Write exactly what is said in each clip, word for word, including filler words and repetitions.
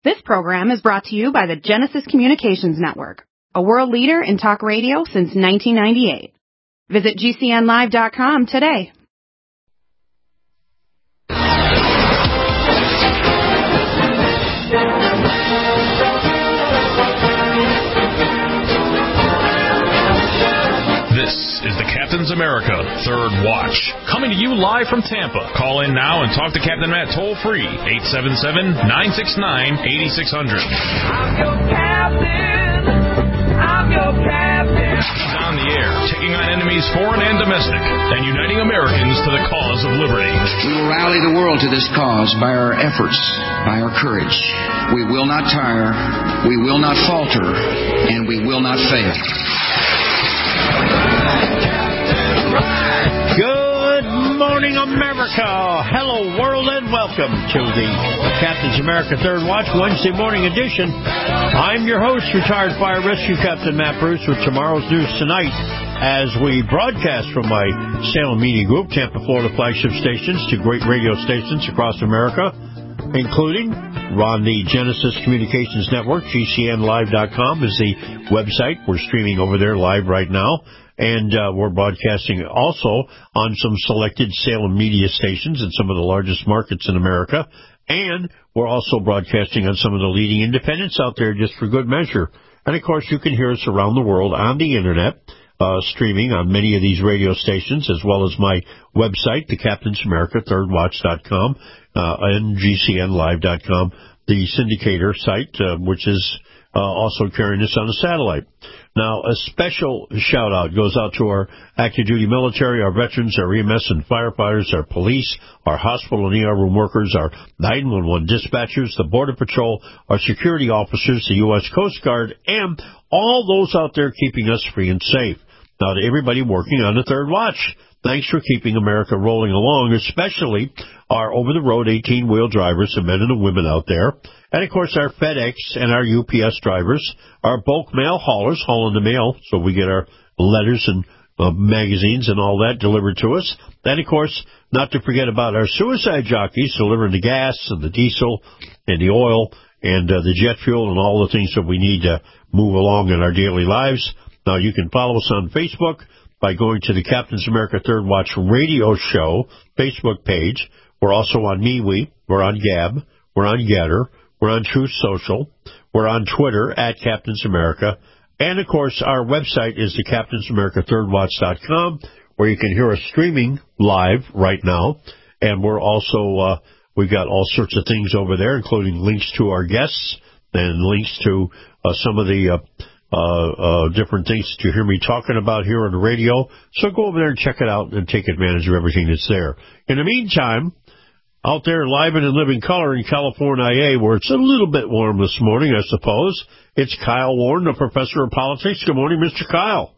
This program is brought to you by the Genesis Communications Network, a world leader in talk radio since nineteen ninety-eight. Visit G C N live dot com today. This is the Captain's America Third Watch, coming to you live from Tampa. Call in now and talk to Captain Matt toll-free, eight seven seven, nine six nine, eight six zero zero. I'm your captain. I'm your captain. He's on the air, taking on enemies foreign and domestic, and uniting Americans to the cause of liberty. We will rally the world to this cause by our efforts, by our courage. We will not tire, we will not falter, and we will not fail. Good morning, America. Hello, world, and welcome to the Captain's America Third Watch Wednesday morning edition. I'm your host, retired fire rescue Captain Matt Bruce, with tomorrow's news tonight as we broadcast from my Salem Media Group, Tampa, Florida flagship stations to great radio stations across America, including on the Genesis Communications Network. G C N live dot com is the website. We're streaming over there live right now. And uh, we're broadcasting also on some selected Salem media stations in some of the largest markets in America. And we're also broadcasting on some of the leading independents out there just for good measure. And, of course, you can hear us around the world on the Internet, uh, streaming on many of these radio stations, as well as my website, the Captain's America Third Watch dot com, uh, and G C N live dot com, the syndicator site, uh, which is uh, also carrying us on a satellite. Now, a special shout-out goes out to our active duty military, our veterans, our E M S and firefighters, our police, our hospital and E R room workers, our nine one one dispatchers, the Border Patrol, our security officers, the U S Coast Guard, and all those out there keeping us free and safe. Now, to everybody working on the Third Watch, thanks for keeping America rolling along, especially our over-the-road eighteen-wheel drivers, the men and the women out there. And, of course, our FedEx and our U P S drivers, our bulk mail haulers hauling the mail, so we get our letters and uh, magazines and all that delivered to us. And, of course, not to forget about our suicide jockeys delivering the gas and the diesel and the oil and uh, the jet fuel and all the things that we need to move along in our daily lives. Now, you can follow us on Facebook by going to the Captain's America Third Watch Radio Show Facebook page. We're also on MeWe. We're on Gab. We're on Getter. We're on Truth Social. We're on Twitter at Captain's America. And, of course, our website is the Captain's America Third Watch dot com, where you can hear us streaming live right now. And we're also, uh, we've got all sorts of things over there, including links to our guests and links to uh, some of the uh, uh, uh, different things that you hear me talking about here on the radio. So go over there and check it out and take advantage of everything that's there. In the meantime, out there live and in living color in California, where it's a little bit warm this morning, I suppose, it's Kyle Warren, the professor of politics. Good morning, Mister Kyle.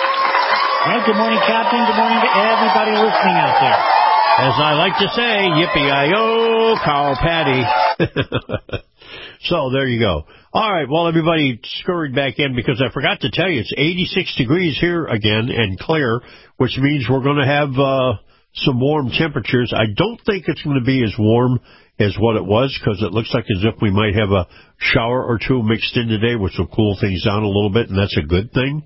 Well, good morning, Captain. Good morning to everybody listening out there. As I like to say, yippee-i-yo, cow patty. So there you go. All right, well, everybody scurried back in because I forgot to tell you it's eighty-six degrees here again and clear, which means we're going to have uh, some warm temperatures. I don't think it's going to be as warm as what it was because it looks like as if we might have a shower or two mixed in today, which will cool things down a little bit, and that's a good thing.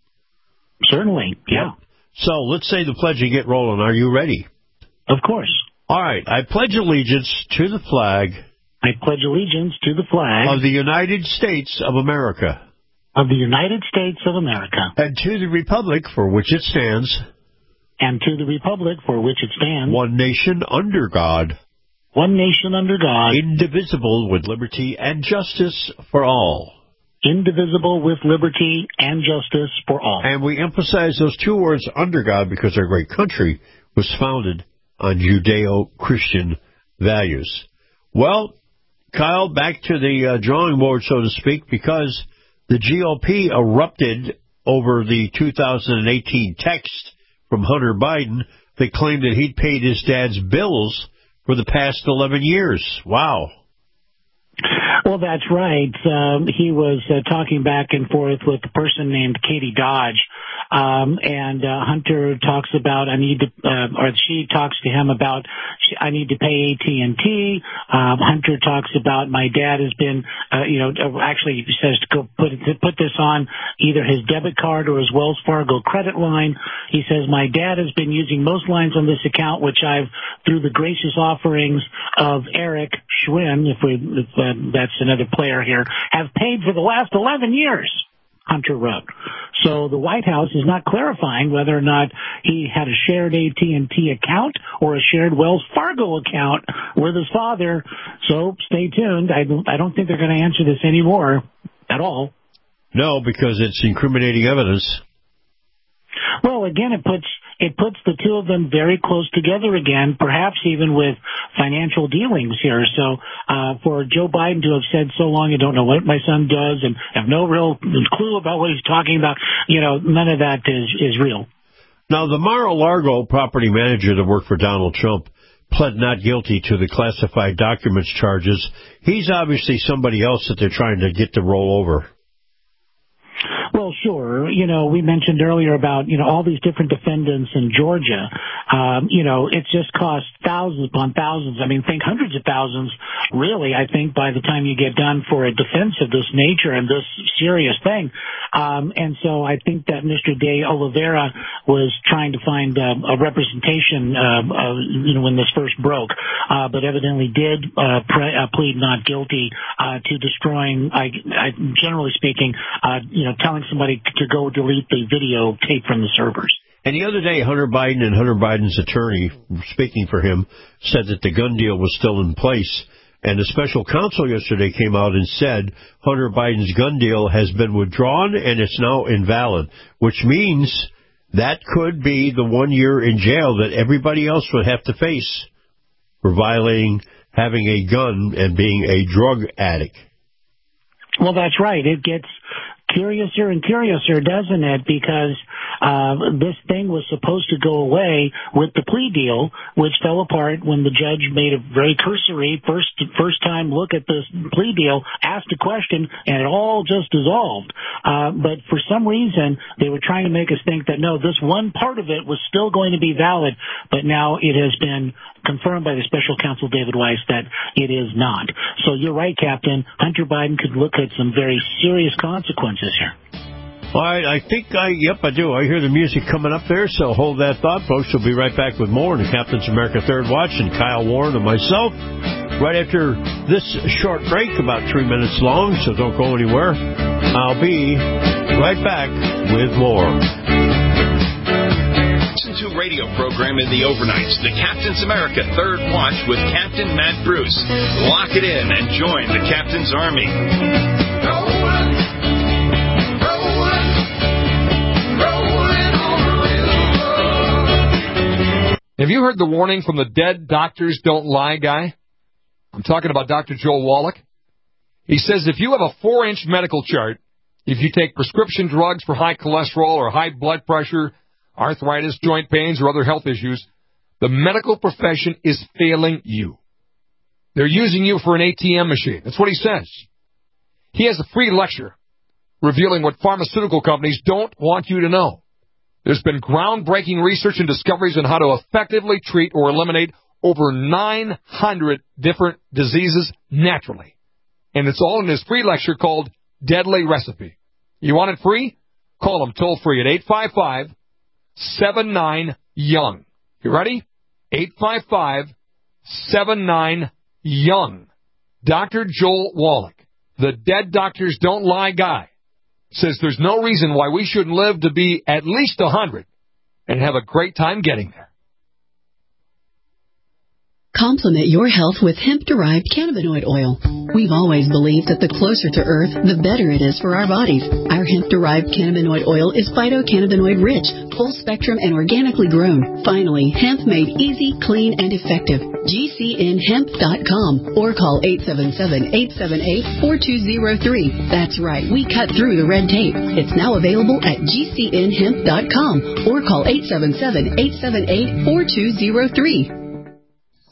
Certainly, yeah. Yep. So let's say the pledge and get rolling. Are you ready? Of course. All right. I pledge allegiance to the flag. I pledge allegiance to the flag of the United States of America. Of the United States of America. And to the republic for which it stands. And to the republic for which it stands. One nation under God. One nation under God. Indivisible with liberty and justice for all. Indivisible with liberty and justice for all. And we emphasize those two words, under God, because our great country was founded on Judeo-Christian values. Well, Kyle, back to the uh, drawing board, so to speak, because the G O P erupted over the two thousand eighteen text from Hunter Biden that claimed that he'd paid his dad's bills for the past eleven years. Wow. Well, that's right. Um, he was uh, talking back and forth with a person named Katie Dodge Um, and uh, Hunter talks about I need to, uh, or she talks to him about I need to pay A T and T. Um, Hunter talks about my dad has been, uh, you know, actually he says to go put to put this on either his debit card or his Wells Fargo credit line. He says my dad has been using most lines on this account, which I've, through the gracious offerings of Eric Schwinn, if we if, uh, that's another player here, have paid for the last eleven years. Hunter wrote. So the White House is not clarifying whether or not he had a shared A T and T account or a shared Wells Fargo account with his father. So stay tuned. I don't, I don't think they're going to answer this anymore at all. No, because it's incriminating evidence. Well, again, it puts it puts the two of them very close together again, perhaps even with financial dealings here. So uh, for Joe Biden to have said so long, I don't know what my son does and have no real clue about what he's talking about, you know, none of that is, is real. Now, the Mar-a-Lago property manager that worked for Donald Trump pled not guilty to the classified documents charges. He's obviously somebody else that they're trying to get to roll over. Well, sure. You know, we mentioned earlier about, you know, all these different defendants in Georgia. Um, you know, it's just cost thousands upon thousands. I mean, think hundreds of thousands, really, I think, by the time you get done for a defense of this nature and this serious thing. Um, and so I think that Mister De Oliveira was trying to find uh, a representation, uh, uh, you know, when this first broke, uh, but evidently did uh, pre- uh, plead not guilty uh, to destroying, I, I, generally speaking, uh, you know, telling somebody to go delete the video tape from the servers. And the other day, Hunter Biden and Hunter Biden's attorney, speaking for him, said that the gun deal was still in place. And the special counsel yesterday came out and said Hunter Biden's gun deal has been withdrawn and it's now invalid, which means that could be the one year in jail that everybody else would have to face for violating having a gun and being a drug addict. Well, that's right. It gets curiouser and curiouser, doesn't it? Because uh, this thing was supposed to go away with the plea deal, which fell apart when the judge made a very cursory first first time look at this plea deal, asked a question, and it all just dissolved. Uh, but for some reason, they were trying to make us think that, no, this one part of it was still going to be valid, but now it has been confirmed by the special counsel David Weiss that it is not. So you're right, Captain. Hunter Biden could look at some very serious consequences here. All right, I think I, yep, I do. I hear the music coming up there, so hold that thought, folks. We'll be right back with more in the Captain's America Third Watch and Kyle Warren and myself right after this short break, about three minutes long, so don't go anywhere. I'll be right back with more. Listen to radio program in the overnights, the Captain's America Third Watch with Captain Matt Bruce. Lock it in and join the Captain's Army. Rolling, rolling, rolling on the river. Have you heard the warning from the Dead Doctors Don't Lie guy? I'm talking about Doctor Joel Wallach. He says if you have a four-inch medical chart, if you take prescription drugs for high cholesterol or high blood pressure, arthritis, joint pains, or other health issues, the medical profession is failing you. They're using you for an A T M machine. That's what he says. He has a free lecture revealing what pharmaceutical companies don't want you to know. There's been groundbreaking research and discoveries on how to effectively treat or eliminate over nine hundred different diseases naturally. And it's all in his free lecture called Deadly Recipe. You want it free? Call him toll free at eight five five, seven nine, young. You ready? eight five five, seven nine, young. Doctor Joel Wallach, the Dead Doctors Don't Lie guy, says there's no reason why we shouldn't live to be at least one hundred and have a great time getting there. Complement your health with hemp-derived cannabinoid oil. We've always believed that the closer to Earth, the better it is for our bodies. Our hemp-derived cannabinoid oil is phytocannabinoid-rich, full-spectrum, and organically grown. Finally, hemp made easy, clean, and effective. G C N hemp dot com or call eight seven seven, eight seven eight, four two zero three. That's right, we cut through the red tape. It's now available at G C N hemp dot com or call eight seven seven, eight seven eight, four two zero three.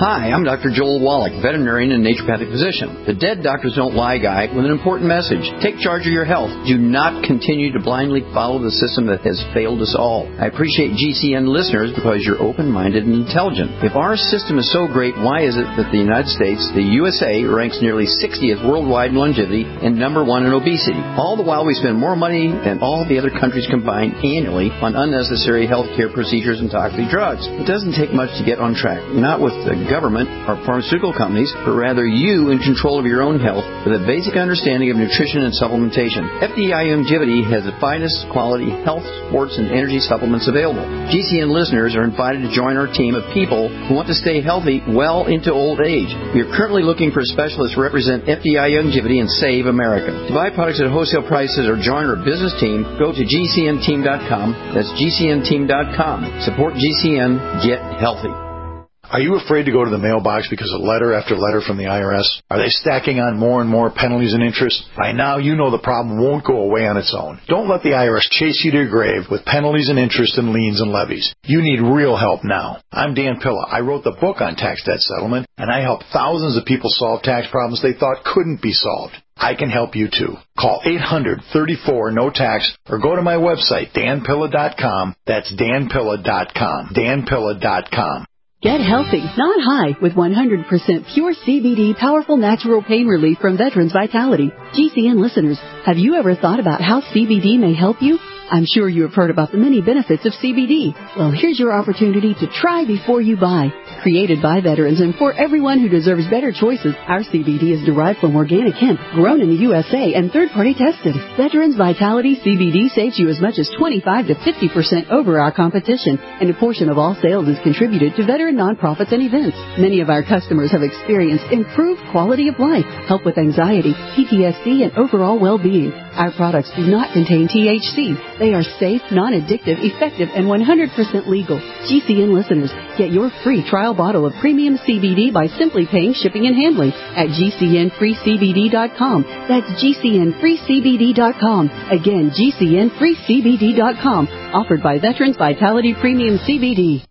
Hi, I'm Doctor Joel Wallach, veterinarian and naturopathic physician. The Dead Doctors Don't Lie guy with an important message. Take charge of your health. Do not continue to blindly follow the system that has failed us all. I appreciate G C N listeners because you're open-minded and intelligent. If our system is so great, why is it that the United States, the U S A, ranks nearly sixtieth worldwide in longevity and number one in obesity? All the while we spend more money than all the other countries combined annually on unnecessary health care procedures and toxic drugs. It doesn't take much to get on track. Not with the government or pharmaceutical companies, but rather you in control of your own health with a basic understanding of nutrition and supplementation. F D I Longevity has the finest quality health, sports, and energy supplements available. G C N listeners are invited to join our team of people who want to stay healthy well into old age. We are currently looking for specialists to represent F D I Longevity and Save America. To buy products at wholesale prices or join our business team, go to G C N team dot com. That's G C N team dot com. Support G C N. Get healthy. Are you afraid to go to the mailbox because of letter after letter from the I R S? Are they stacking on more and more penalties and interest? By now, you know the problem won't go away on its own. Don't let the I R S chase you to your grave with penalties and interest and liens and levies. You need real help now. I'm Dan Pilla. I wrote the book on tax debt settlement, and I help thousands of people solve tax problems they thought couldn't be solved. I can help you too. Call eight hundred, thirty-four, no tax or go to my website, dan pilla dot com. That's dan pilla dot com. dan pilla dot com. Get healthy, not high, with one hundred percent pure C B D powerful natural pain relief from Veterans Vitality. G C N listeners, have you ever thought about how C B D may help you? I'm sure you have heard about the many benefits of C B D. Well, here's your opportunity to try before you buy. Created by veterans and for everyone who deserves better choices, our C B D is derived from organic hemp, grown in the U S A and third-party tested. Veterans Vitality C B D saves you as much as twenty-five to fifty percent over our competition, and a portion of all sales is contributed to veteran nonprofits and events. Many of our customers have experienced improved quality of life, help with anxiety, P T S D, and overall well-being. Our products do not contain T H C. They are safe, non-addictive, effective, and one hundred percent legal. G C N listeners, get your free trial bottle of premium C B D by simply paying shipping and handling at G C N free C B D dot com. That's G C N free C B D dot com. Again, G C N free C B D dot com. Offered by Veterans Vitality Premium C B D.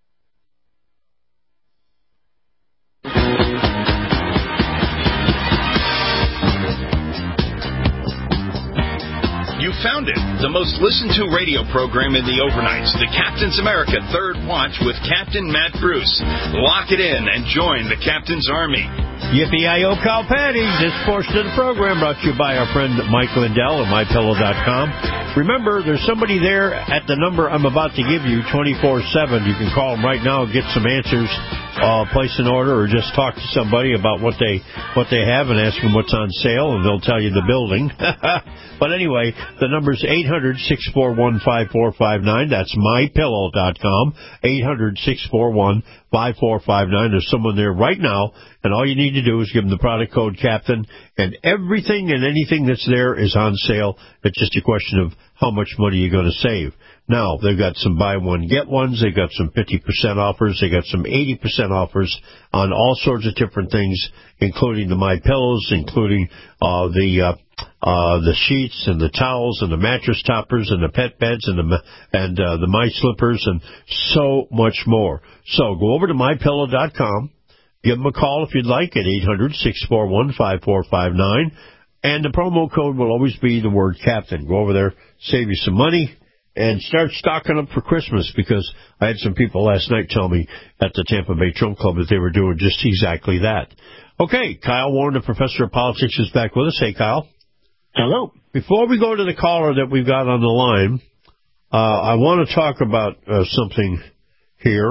You found it. The most listened to radio program in the overnights, the Captain's America Third Watch with Captain Matt Bruce. Lock it in and join the Captain's Army. Yippee-i-yo, cow patty. This portion of the program brought to you by our friend Mike Lindell at my pillow dot com. Remember, there's somebody there at the number I'm about to give you, twenty-four seven. You can call them right now and get some answers, uh, place an order, or just talk to somebody about what they what they have and ask them what's on sale, and they'll tell you the building. But anyway, the number's eight hundred, six four one, five four five nine. That's my pillow dot com, eight hundred, six four one, five four five nine. There's someone there right now, and all you need to do is give them the product code Captain, and everything and anything that's there is on sale. It's just a question of how much money you're going to save. Now, they've got some buy one, get ones. They've got some fifty percent offers. They got some eighty percent offers on all sorts of different things, including the My Pillows, including uh, the uh, uh, the sheets and the towels and the mattress toppers and the pet beds and the and uh, the My Slippers and so much more. So go over to my pillow dot com. Give them a call if you'd like at eight hundred, six four one, five four five nine. And the promo code will always be the word Captain. Go over there, save you some money, and start stocking up for Christmas, because I had some people last night tell me at the Tampa Bay Trump Club that they were doing just exactly that. Okay, Kyle Warren, the professor of politics, is back with us. Hey, Kyle. Hello. Before we go to the caller that we've got on the line, uh, I want to talk about uh, something here.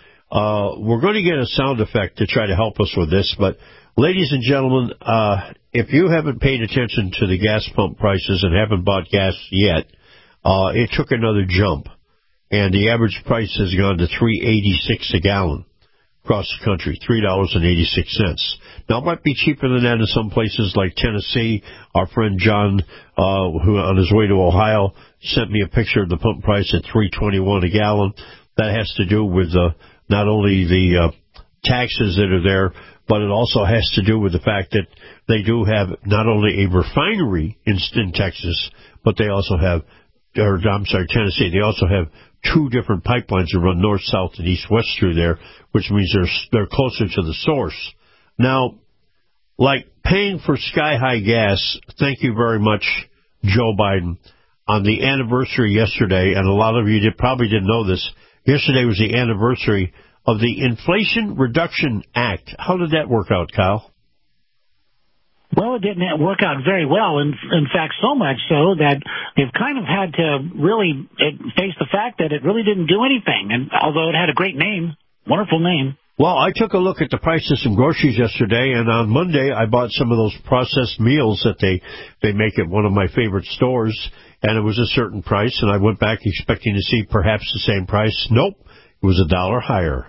Uh, we're going to get a sound effect to try to help us with this, but ladies and gentlemen, uh, if you haven't paid attention to the gas pump prices and haven't bought gas yet, uh, it took another jump, and the average price has gone to three eighty-six a gallon across the country, three dollars and eighty-six cents. Now, it might be cheaper than that in some places like Tennessee. Our friend John, uh, who on his way to Ohio, sent me a picture of the pump price at three twenty-one a gallon. That has to do with uh, not only the uh, taxes that are there, but it also has to do with the fact that they do have not only a refinery in, in Texas, but they also have, or I'm sorry, Tennessee, they also have two different pipelines that run north, south, and east, west through there, which means they're they're closer to the source. Now, like paying for sky-high gas, thank you very much, Joe Biden, on the anniversary yesterday, and a lot of you did, probably didn't know this, yesterday was the anniversary of the Inflation Reduction Act. How did that work out, Kyle? Well, it didn't work out very well. In, in fact, so much so that they've kind of had to really face the fact that it really didn't do anything. And although it had a great name, wonderful name. Well, I took a look at the price of some groceries yesterday, and on Monday I bought some of those processed meals that they, they make at one of my favorite stores, and it was a certain price, and I went back expecting to see perhaps the same price. Nope, it was a dollar higher.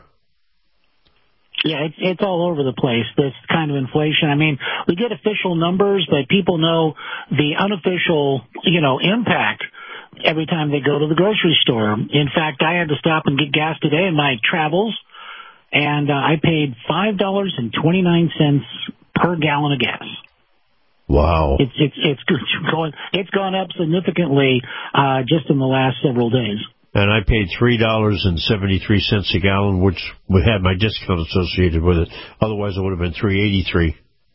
Yeah, it's, it's all over the place, this kind of inflation. I mean, we get official numbers, but people know the unofficial, you know, impact every time they go to the grocery store. In fact, I had to stop and get gas today in my travels, and uh, I paid five dollars and twenty-nine cents per gallon of gas. Wow. It's, it's, it's going, it's gone up significantly uh, just in the last several days. And I paid three dollars and seventy-three cents a gallon, which had my discount associated with it. Otherwise, it would have been three eighty-three.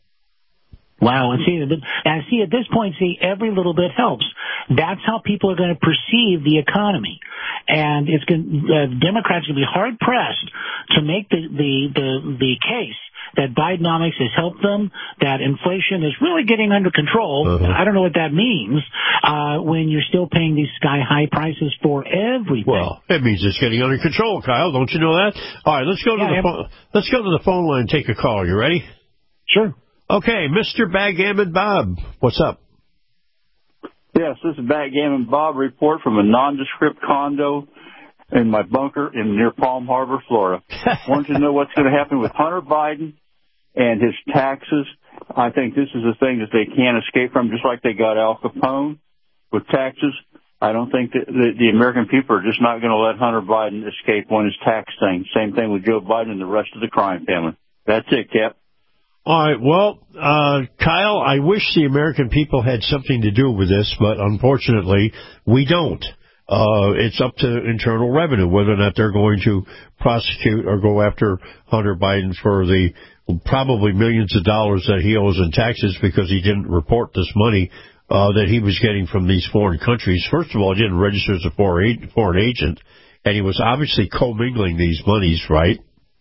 Wow. And see, and see, at this point, see, every little bit helps. That's how people are going to perceive the economy. And it's going, uh, Democrats are going to be hard-pressed to make the, the, the, the case that Bidenomics has helped them, that inflation is really getting under control. Uh-huh. I don't know what that means uh, when you're still paying these sky-high prices for everything. Well, it means it's getting under control, Kyle. Don't you know that? All right, let's go to yeah, the phone. Let's go to the phone line and take a call. You ready? Sure. Okay, Mister Backgammon Bob, what's up? Yes, this is Backgammon Bob. Report from a nondescript condo in my bunker in near Palm Harbor, Florida. Wanted to know what's going to happen with Hunter Biden and his taxes. I think this is a thing that they can't escape from, just like they got Al Capone with taxes. I don't think that the, the American people are just not going to let Hunter Biden escape on his tax thing. Same thing with Joe Biden and the rest of the crime family. That's it, Cap. All right, well, uh, Kyle, I wish the American people had something to do with this, but unfortunately, we don't. Uh, it's up to Internal Revenue whether or not they're going to prosecute or go after Hunter Biden for the probably millions of dollars that he owes in taxes because he didn't report this money uh, that he was getting from these foreign countries. First of all, he didn't register as a foreign agent, and he was obviously commingling these monies, right?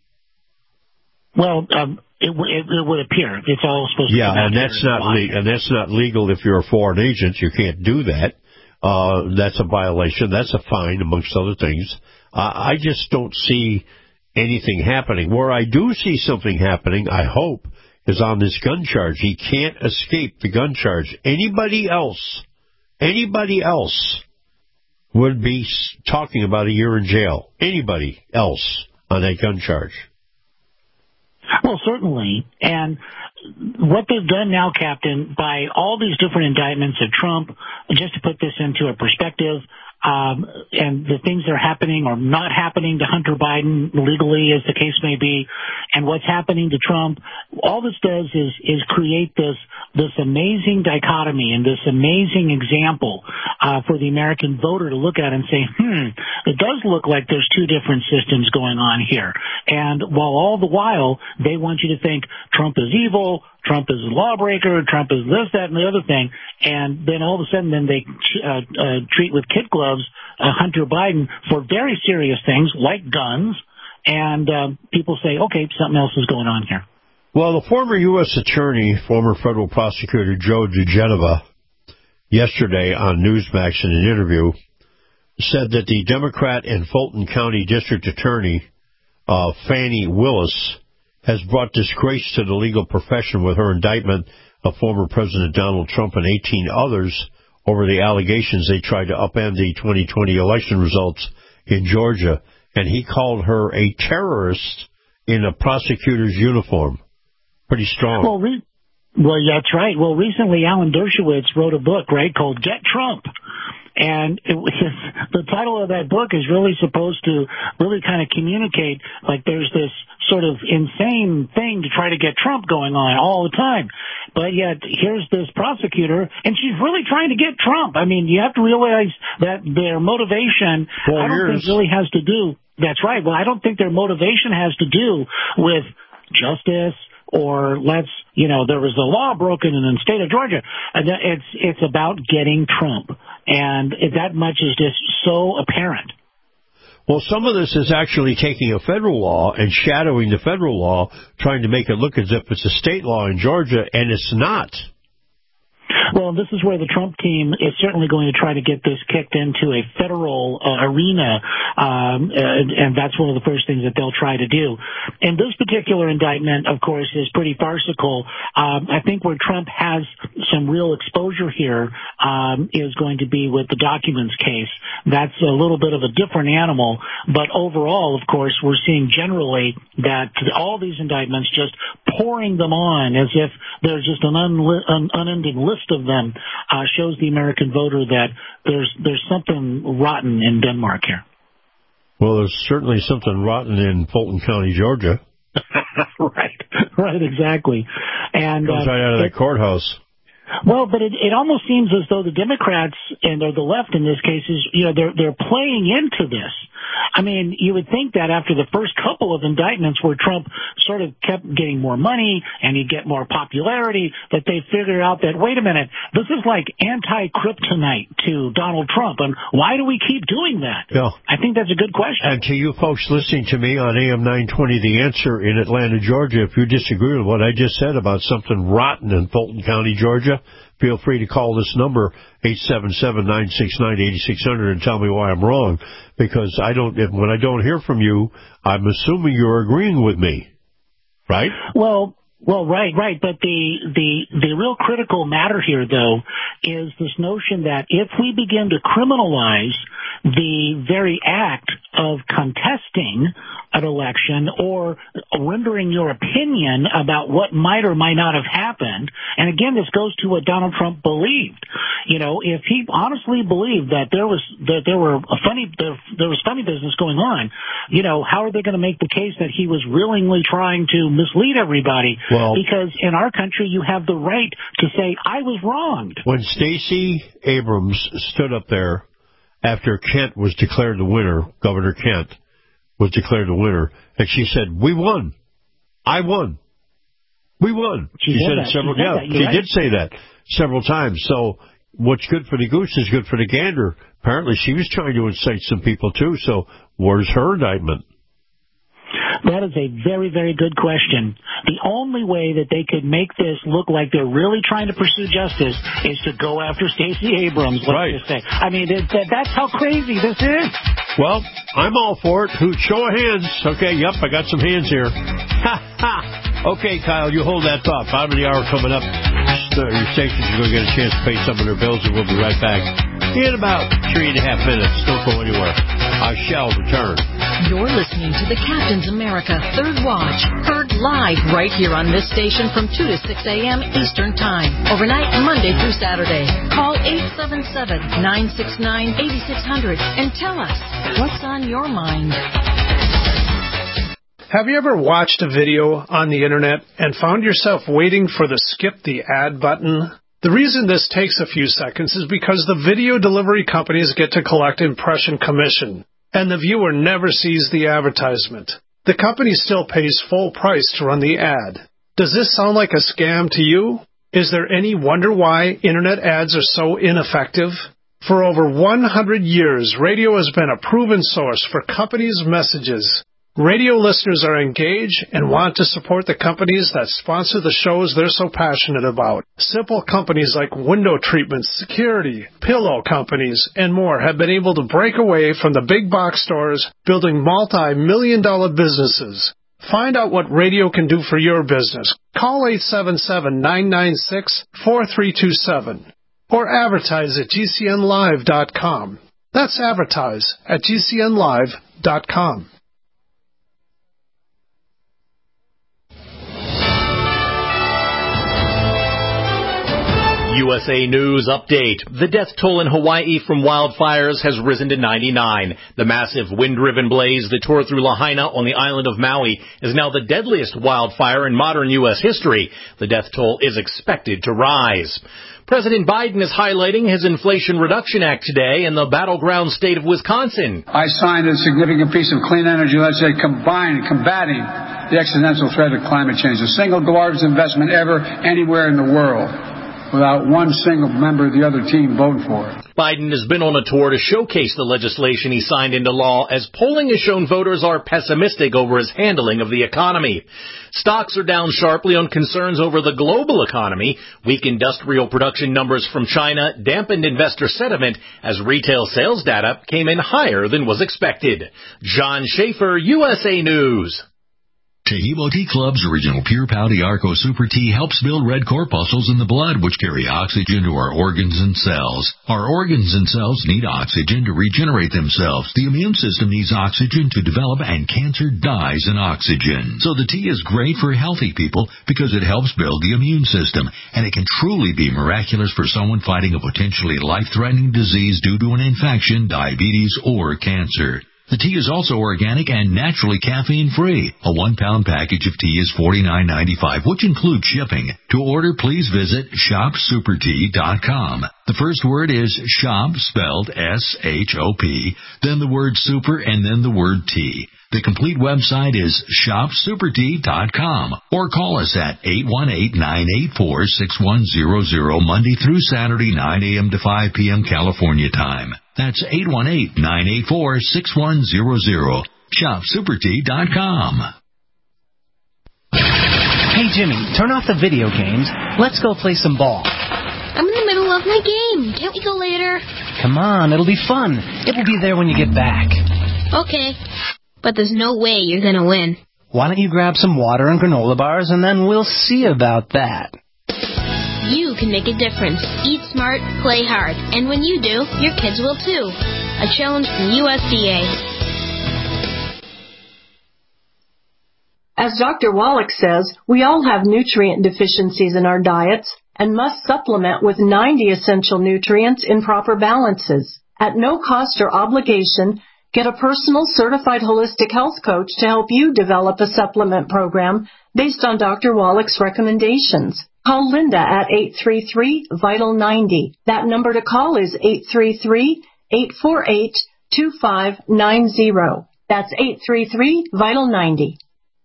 Well, um, it, it, it would appear it's all supposed to. Yeah, and that's not le- and that's not legal if you're a foreign agent. You can't do that. Uh, that's a violation. That's a fine, amongst other things. Uh, I just don't see anything happening. Where I do see something happening, I hope, is on this gun charge. He can't escape the gun charge. Anybody else, anybody else would be talking about a year in jail. Anybody else on that gun charge. Well, certainly. And what they've done now, Captain, by all these different indictments of Trump, just to put this into a perspective, um, and the things that are happening or not happening to Hunter Biden legally, as the case may be, and what's happening to Trump, all this does is is create this this amazing dichotomy and this amazing example uh, for the American voter to look at and say, hmm, it does look like there's two different systems going on here. And while all the while they want you to think Trump is evil, Trump is a lawbreaker, Trump is this, that, and the other thing, and then all of a sudden then they uh, uh, treat with kid gloves uh, Hunter Biden for very serious things like guns, and uh, people say, okay, something else is going on here. Well, the former U S attorney, former federal prosecutor Joe diGenova, yesterday on Newsmax in an interview, said that the Democrat and Fulton County District Attorney, uh, Fannie Willis, has brought disgrace to the legal profession with her indictment of former President Donald Trump and eighteen others over the allegations they tried to upend the twenty twenty election results in Georgia. And he called her a terrorist in a prosecutor's uniform. Pretty strong. Well, re- well, yeah, that's right. Well, recently Alan Dershowitz wrote a book, right, called Get Trump. And it was, the title of that book is really supposed to really kind of communicate like there's this sort of insane thing to try to get Trump going on all the time. But yet here's this prosecutor, and she's really trying to get Trump. I mean, you have to realize that their motivation, Four I don't years. think really has to do, that's right, well, I don't think their motivation has to do with justice or let's, you know, there was a law broken in the state of Georgia. And it's, it's about getting Trump. And that much is just so apparent. Well, some of this is actually taking a federal law and shadowing the federal law, trying to make it look as if it's a state law in Georgia, and it's not. Well, this is where the Trump team is certainly going to try to get this kicked into a federal uh, arena, um, and, and that's one of the first things that they'll try to do. And this particular indictment, of course, is pretty farcical. Um, I think where Trump has some real exposure here um, is going to be with the documents case. That's a little bit of a different animal, but overall, of course, we're seeing generally that all these indictments just pouring them on as if there's just an, unli- an unending list of them uh, shows the American voter that there's there's something rotten in Denmark here. Well, there's certainly something rotten in Fulton County, Georgia. right, right, exactly. And comes uh, right out of it, that courthouse. Well, but it, it almost seems as though the Democrats and or the left in this case is, you know, they're they're playing into this. I mean, you would think that after the first couple of indictments where Trump sort of kept getting more money and he'd get more popularity, that they figured out that, wait a minute, this is like anti-kryptonite to Donald Trump, and why do we keep doing that? Yeah. I think that's a good question. And to you folks listening to me on A M nine twenty, The Answer in Atlanta, Georgia, if you disagree with what I just said about something rotten in Fulton County, Georgia, feel free to call this number, eight seven seven, nine six nine, eight six zero zero, and tell me why I'm wrong. Because I don't, if, when I don't hear from you, I'm assuming you're agreeing with me, right? Well, well, right, right. But the, the, the real critical matter here, though, is this notion that if we begin to criminalize the very act of contesting an election or rendering your opinion about what might or might not have happened, and again, this goes to what Donald Trump believed. You know, if he honestly believed that there was that there were a funny there, there was funny business going on, you know, how are they going to make the case that he was willingly trying to mislead everybody? Well, because in our country, you have the right to say I was wronged. When Stacey Abrams stood up there after Kent was declared the winner, Governor Kent was declared the winner, and she said, "We won. I won. We won." She, she said, said that. it several. She said yeah, that. she right. did say that several times. So what's good for the goose is good for the gander. Apparently, she was trying to incite some people too. So where's her indictment? That is a very, very good question. The only way that they could make this look like they're really trying to pursue justice is to go after Stacey Abrams, let's right. just say. I mean, it, that, that's how crazy this is. Well, I'm all for it. Who, show of hands. Okay, yep, I got some hands here. Ha, ha. Okay, Kyle, you hold that thought. Bottom of the hour coming up. Your stations are going to get a chance to pay some of their bills, and we'll be right back in about three and a half minutes. Don't go anywhere. I shall return. You're listening to the Captain's America Third Watch, heard live right here on this station from two to six a.m. Eastern Time, overnight Monday through Saturday. Call eight seven seven, nine six nine, eight six zero zero and tell us what's on your mind. Have you ever watched a video on the internet and found yourself waiting for the skip the ad button? The reason this takes a few seconds is because the video delivery companies get to collect impression commission, and the viewer never sees the advertisement. The company still pays full price to run the ad. Does this sound like a scam to you? Is there any wonder why internet ads are so ineffective? For over one hundred years, radio has been a proven source for companies' messages. Radio listeners are engaged and want to support the companies that sponsor the shows they're so passionate about. Simple companies like window treatments, security, pillow companies, and more have been able to break away from the big box stores, building multi-million dollar businesses. Find out what radio can do for your business. Call eight seven seven, nine nine six, four three two seven or advertise at G C N live dot com. That's advertise at G C N live dot com. U S A News update. The death toll in Hawaii from wildfires has risen to ninety-nine. The massive wind-driven blaze that tore through Lahaina on the island of Maui is now the deadliest wildfire in modern U S history. The death toll is expected to rise. President Biden is highlighting his Inflation Reduction Act today in the battleground state of Wisconsin. I signed a significant piece of clean energy legislation combining, combating the existential threat of climate change, the single largest investment ever anywhere in the world, without one single member of the other team voting for it. Biden has been on a tour to showcase the legislation he signed into law, as polling has shown voters are pessimistic over his handling of the economy. Stocks are down sharply on concerns over the global economy. Weak industrial production numbers from China dampened investor sentiment as retail sales data came in higher than was expected. John Schaefer, U S A News. Taheebo Tea Club's original Pure Pau Arco Super Tea helps build red corpuscles in the blood, which carry oxygen to our organs and cells. Our organs and cells need oxygen to regenerate themselves. The immune system needs oxygen to develop, and cancer dies in oxygen. So the tea is great for healthy people because it helps build the immune system, and it can truly be miraculous for someone fighting a potentially life-threatening disease due to an infection, diabetes, or cancer. The tea is also organic and naturally caffeine-free. A one-pound package of tea is forty-nine ninety-five, which includes shipping. To order, please visit shop super tea dot com. The first word is shop, spelled S H O P, then the word super, and then the word tea. The complete website is shop super tea dot com, or call us at eight one eight, nine eight four, six one zero zero Monday through Saturday, nine a.m. to five p.m. California time. That's eight one eight, nine eight four, six one zero zero. shop super tea dot com. Hey, Jimmy, turn off the video games. Let's go play some ball. I'm in the middle of my game. Can't we go later? Come on, it'll be fun. It will be there when you get back. Okay. But there's no way you're going to win. Why don't you grab some water and granola bars, and then we'll see about that. You can make a difference. Eat smart, play hard. And when you do, your kids will too. A challenge from U S D A. As Doctor Wallach says, we all have nutrient deficiencies in our diets and must supplement with ninety essential nutrients in proper balances. At no cost or obligation, get a personal certified holistic health coach to help you develop a supplement program based on Doctor Wallach's recommendations. Call Linda at eight three three, vital ninety. That number to call is eight three three, eight four eight, two five nine zero. That's eight three three, vital ninety.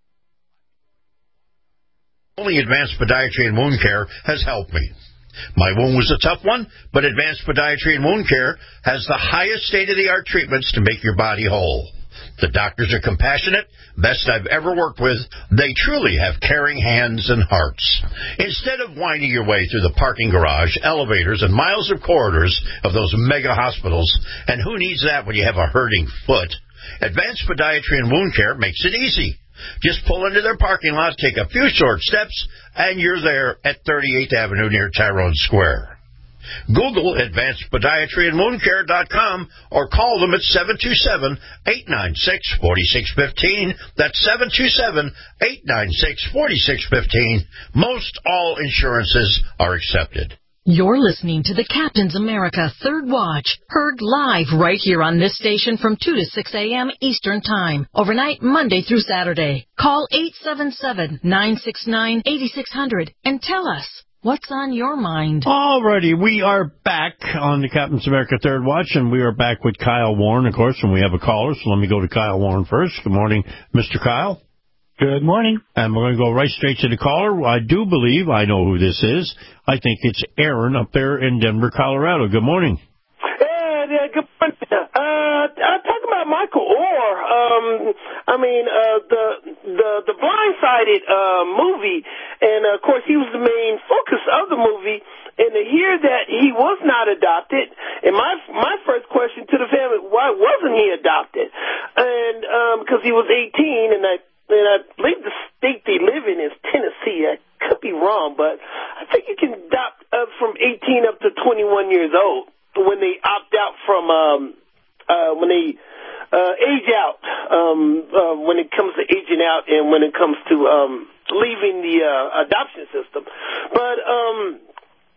Only Advanced Podiatry and Wound Care has helped me. My wound was a tough one, but Advanced Podiatry and Wound Care has the highest state-of-the-art treatments to make your body whole. The doctors are compassionate, best I've ever worked with. They truly have caring hands and hearts. Instead of winding your way through the parking garage, elevators, and miles of corridors of those mega hospitals, and who needs that when you have a hurting foot, Advanced Podiatry and Wound Care makes it easy. Just pull into their parking lot, take a few short steps, and you're there at thirty-eighth Avenue near Tyrone Square. Google Advanced Podiatry and Wound Care dot com or call them at seven two seven, eight nine six, four six one five. That's seven two seven, eight nine six, four six one five. Most all insurances are accepted. You're listening to the Captain's America Third Watch, heard live right here on this station from two to six a.m. Eastern Time, overnight Monday through Saturday. Call eight seven seven, nine six nine, eight six zero zero and tell us what's on your mind. Alrighty, we are back on the Captain's America Third Watch, and we are back with Kyle Warren, of course, and we have a caller, so let me go to Kyle Warren first. Good morning, Mister Kyle. Good morning. And we're going to go right straight to the caller. I do believe I know who this is. I think it's Aaron up there in Denver, Colorado. Good morning. Yeah, yeah, good morning. Uh, I'm talking about Michael Orr. Um, I mean, uh, the the the Blindsided uh, movie, and of course he was the main focus of the movie. And to hear that he was not adopted, and my my first question to the family, why wasn't he adopted? And um, because he was eighteen, and I. And I believe the state they live in is Tennessee. I could be wrong, but I think you can adopt up from eighteen up to twenty-one years old when they opt out from, um, uh, when they uh, age out, um, uh, when it comes to aging out and when it comes to um, leaving the uh, adoption system. But um,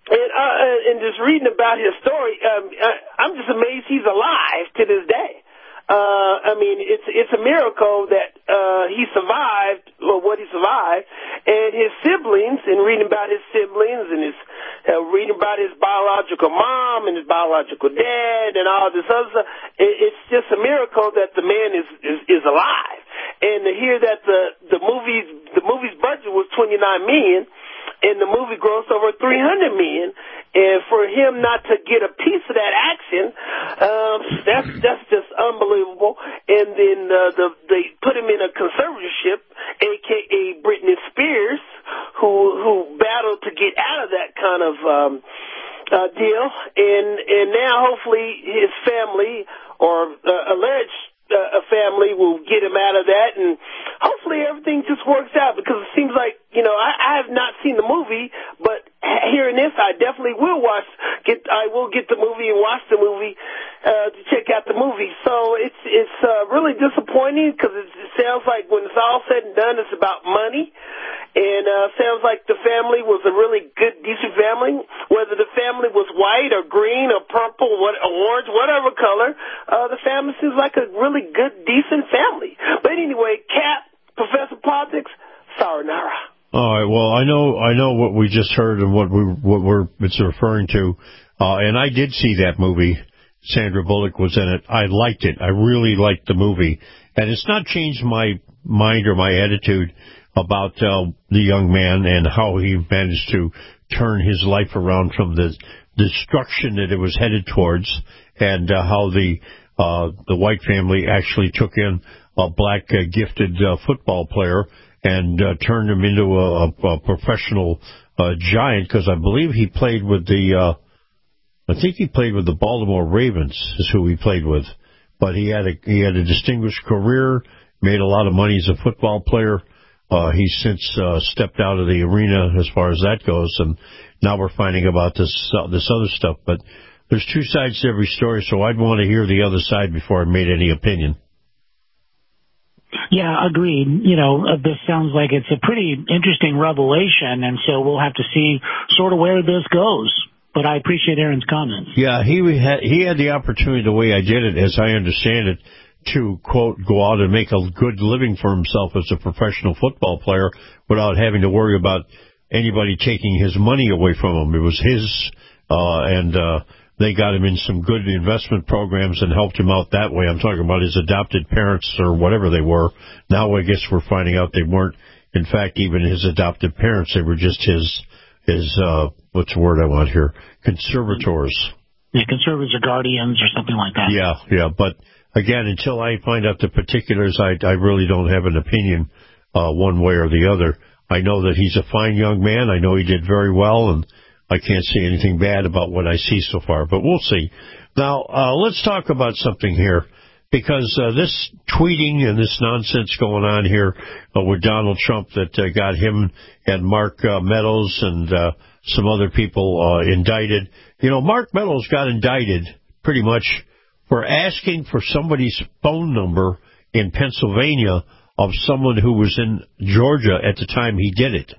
And uh, and just reading about his story, um, I, I'm just amazed he's alive to this day. Uh, I mean, it's it's a miracle that uh, he survived, or what he survived, and his siblings, and reading about his siblings, and his uh, reading about his biological mom and his biological dad, and all this other stuff. It, it's just a miracle that the man is, is is alive. And to hear that the the movie's the movie's budget was twenty-nine million dollars, and the movie grossed over three hundred million dollars. And for him not to get a piece of that action, um, that's that's just unbelievable. And then uh, the, they put him in a conservatorship, aka Britney Spears, who who battled to get out of that kind of um, uh, deal. And and now hopefully his family or uh, alleged uh, a family will get him out of that, and hopefully everything just works out, because it seems like, you know, I, I have not seen the movie, but hearing this, I definitely will watch. Get, I will get the movie and watch the movie uh, to check out the movie. So it's it's uh, really disappointing, because it, it sounds like when it's all said and done, it's about money, and uh, sounds like the family was a really good, decent family. Whether the family was white or green or purple, what, or orange, whatever color, uh, the family seems like a really good, decent family. But anyway, Cap, Professor Politics, sayonara. All right. Well, I know I know what we just heard and what we what we're it's referring to, uh, and I did see that movie. Sandra Bullock was in it. I liked it. I really liked the movie, and it's not changed my mind or my attitude about uh, the young man and how he managed to turn his life around from the destruction that it was headed towards, and uh, how the uh, the white family actually took in a black uh, gifted uh, football player and uh, turned him into a, a, a professional uh, giant, because I believe he played with the, uh, I think he played with the Baltimore Ravens is who he played with. But he had a he had a distinguished career, made a lot of money as a football player. Uh, he's since uh, stepped out of the arena as far as that goes, and now we're finding about this uh, this other stuff. But there's two sides to every story, so I'd want to hear the other side before I made any opinion. Yeah, agreed. You know, uh, this sounds like it's a pretty interesting revelation, and so we'll have to see sort of where this goes. But I appreciate Aaron's comments. Yeah, he had he had the opportunity, the way I did it, as I understand it, to, quote, go out and make a good living for himself as a professional football player without having to worry about anybody taking his money away from him. It was his, uh, and uh, they got him in some good investment programs and helped him out that way. I'm talking about his adopted parents or whatever they were. Now I guess we're finding out they weren't, in fact, even his adopted parents. They were just his, his uh, what's the word I want here? Conservators. Yeah, conservators or guardians or something like that. Yeah, yeah. But, again, until I find out the particulars, I, I really don't have an opinion uh, one way or the other. I know that he's a fine young man. I know he did very well, and I can't say anything bad about what I see so far, but we'll see. Now, uh, let's talk about something here, because uh, this tweeting and this nonsense going on here uh, with Donald Trump that uh, got him and Mark uh, Meadows and uh, some other people uh, indicted. You know, Mark Meadows got indicted pretty much for asking for somebody's phone number in Pennsylvania of someone who was in Georgia at the time he did it.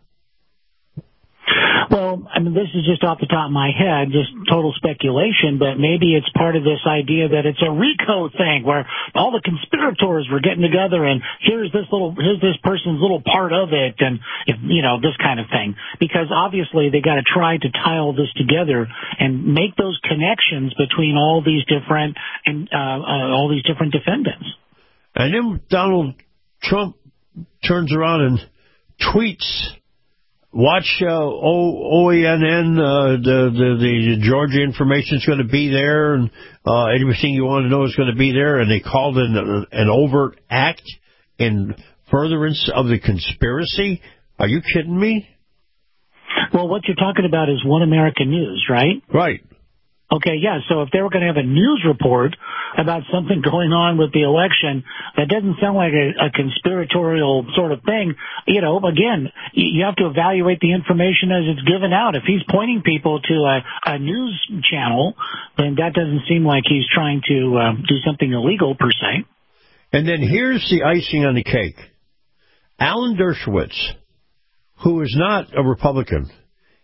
Well, I mean, this is just off the top of my head, just total speculation, but maybe it's part of this idea that it's a RICO thing where all the conspirators were getting together and here's this little, here's this person's little part of it, and, if, you know, this kind of thing. Because obviously they got to try to tie all this together and make those connections between all these different, and uh, uh, all these different defendants. And then Donald Trump turns around and tweets, watch uh, O A N N, uh, the, the the Georgia information is going to be there, and uh, everything you want to know is going to be there, and they called it an, an overt act in furtherance of the conspiracy. Are you kidding me? Well, what you're talking about is One American News, right? Right. Okay, yeah, so if they were going to have a news report about something going on with the election, that doesn't sound like a, a conspiratorial sort of thing. You know, again, you have to evaluate the information as it's given out. If he's pointing people to a, a news channel, then that doesn't seem like he's trying to uh, do something illegal, per se. And then here's the icing on the cake. Alan Dershowitz, who is not a Republican,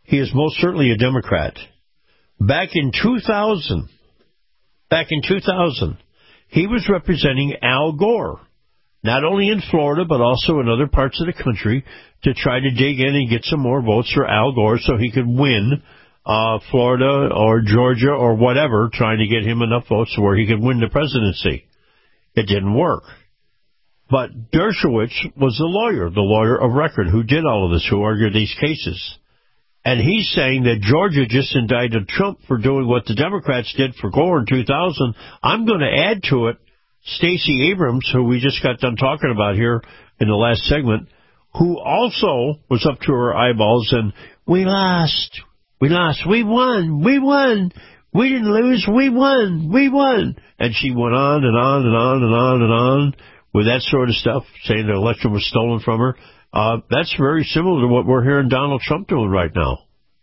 he is most certainly a Democrat. Back in two thousand, back in two thousand, he was representing Al Gore, not only in Florida but also in other parts of the country, to try to dig in and get some more votes for Al Gore so he could win uh, Florida or Georgia or whatever, trying to get him enough votes where he could win the presidency. It didn't work. But Dershowitz was the lawyer, the lawyer of record, who did all of this, who argued these cases. And he's saying that Georgia just indicted Trump for doing what the Democrats did for Gore in two thousand. I'm going to add to it Stacey Abrams, who we just got done talking about here in the last segment, who also was up to her eyeballs and we lost, we lost, we won, we won, we didn't lose, we won, we won. And she went on and on and on and on and on with that sort of stuff, saying the election was stolen from her. Uh, that's very similar to what we're hearing Donald Trump doing right now.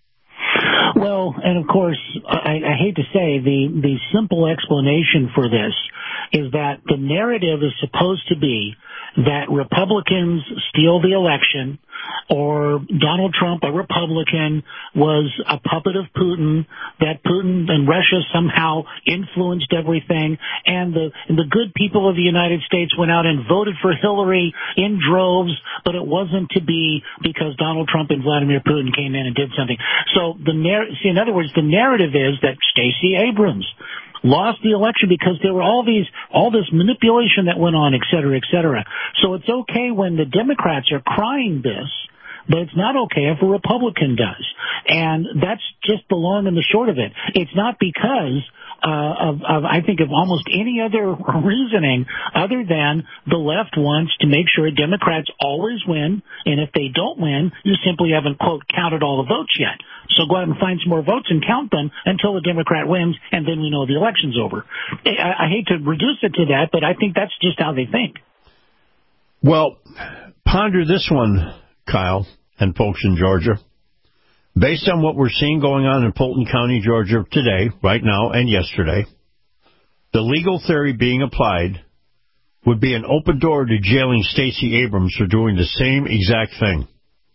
Well, and of course, I, I hate to say, the, the simple explanation for this is that the narrative is supposed to be that Republicans steal the election, or Donald Trump, a Republican, was a puppet of Putin, that Putin and Russia somehow influenced everything, and the and the good people of the United States went out and voted for Hillary in droves, but it wasn't to be because Donald Trump and Vladimir Putin came in and did something. So the narr- see, in other words, the narrative is that Stacey Abrams lost the election because there were all these, all this manipulation that went on, et cetera, et cetera. So it's okay when the Democrats are crying this, but it's not okay if a Republican does. And that's just the long and the short of it. It's not because uh, of, of, I think, of almost any other reasoning other than the left wants to make sure Democrats always win, and if they don't win, you simply haven't, quote, counted all the votes yet. So go out and find some more votes and count them until the Democrat wins, and then we know the election's over. I, I hate to reduce it to that, but I think that's just how they think. Well, ponder this one, Kyle, and folks in Georgia. Based on what we're seeing going on in Fulton County, Georgia today, right now, and yesterday, the legal theory being applied would be an open door to jailing Stacey Abrams for doing the same exact thing.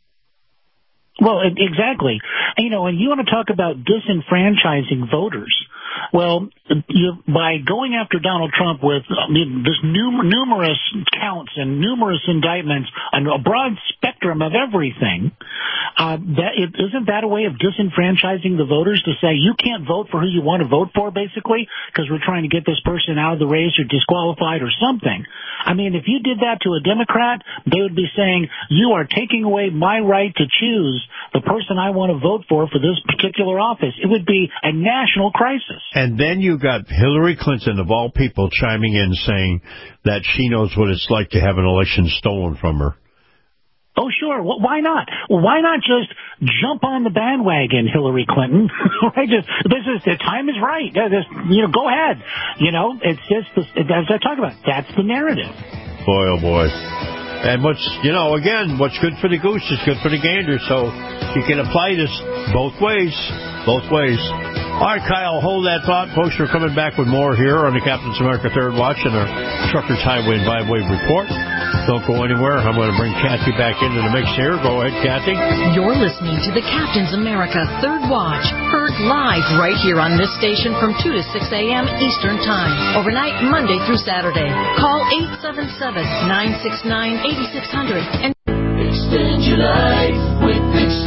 Well, exactly. You know, and you want to talk about disenfranchising voters. Well, you, by going after Donald Trump with I mean, this num- numerous counts and numerous indictments and a broad spectrum of everything, uh, that it, isn't that a way of disenfranchising the voters to say you can't vote for who you want to vote for, basically, because we're trying to get this person out of the race or disqualified or something? I mean, if you did that to a Democrat, they would be saying you are taking away my right to choose the person I want to vote for for this particular office. It would be a national crisis. And then you got Hillary Clinton, of all people, chiming in saying that she knows what it's like to have an election stolen from her. Oh, sure. Well, why not? Why not just jump on the bandwagon, Hillary Clinton? Right? Just, this is the time is right. This, you know, go ahead. You know, it's just the, as I talk about, that's the narrative. Boy, oh boy. And what's, you know, again, what's good for the goose is good for the gander, so you can apply this both ways, both ways. All right, Kyle, hold that thought. Folks, we're coming back with more here on the Captain's America Third Watch and our Truckers Highway and Byway Report. Don't go anywhere. I'm going to bring Kathy back into the mix here. Go ahead, Kathy. You're listening to the Captain's America Third Watch, heard live right here on this station from two to six a.m. Eastern Time, overnight Monday through Saturday. Call eight seven seven, nine six nine, eight six zero zero and extend your life with